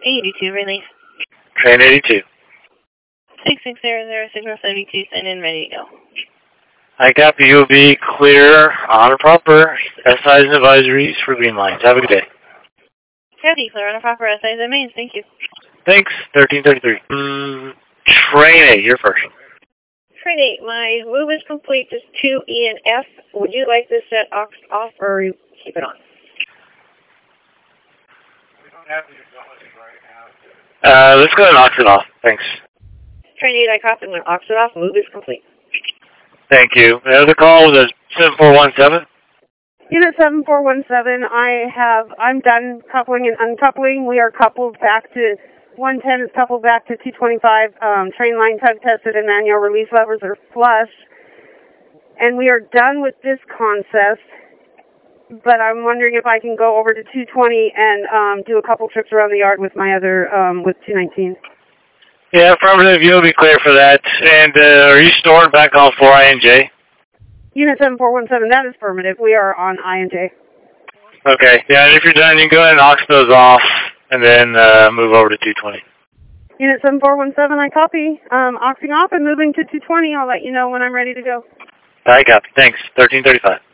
82, release. Train 82. 6600, signal 72, send in, ready to go. I copy. You'll be clear on a proper SIs and advisories for green lines. Have a good day. Copy, clear on a proper SIs and mains, thank you. Thanks, 1333. Train 8, you're first. Train 8, my move is complete, just 2E and F. Would you like this set off or keep it on? Let's go ahead and ox it off. Thanks. Train 8, I copy. I'm going to ox it off. Move is complete. Thank you. Another call with a 7417. Unit 7417, I'm done coupling and uncoupling. We are coupled back to 110 is coupled back to 225. Train line tug tested and manual release levers are flush. And we are done with this concept. But I'm wondering if I can go over to 220 and do a couple trips around the yard with my other, with 219. Yeah, affirmative. You'll be clear for that. And are you stored back on 4INJ? Unit 7417, that is affirmative. We are on INJ. Okay. Yeah, and if you're done, you can go ahead and ox those off and then move over to 220. Unit 7417, I copy. Oxing off and moving to 220. I'll let you know when I'm ready to go. I copy. Thanks. 1335.